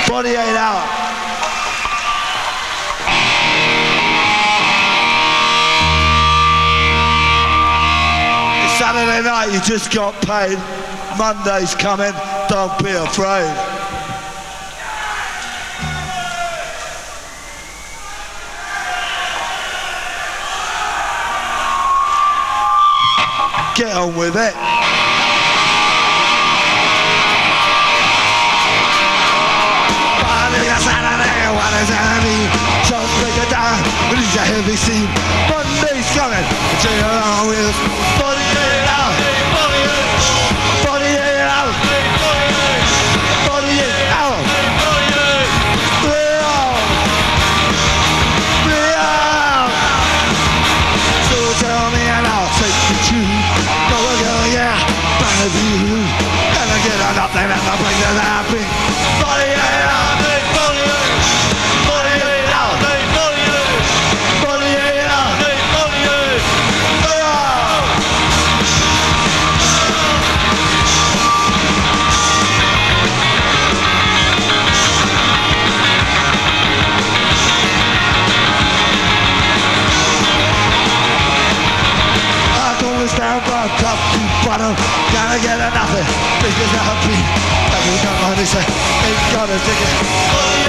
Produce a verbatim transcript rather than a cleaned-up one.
forty-eight hours. It's Saturday night, you just got paid. Monday's coming, don't be afraid. Get on with it. Saturday, what does that mean? Just break it down, release a heavy scene. Monday's coming, take it on with forty-eight hours. forty-eight hours. forty-eight hours. So tell me and I'll take you to go again, yeah, find you. Gonna get on nothing and the place is happy. forty-eight hours. Down from top to bottom, gotta get a nothing, because I'll be, every time I say, ain't gonna take it.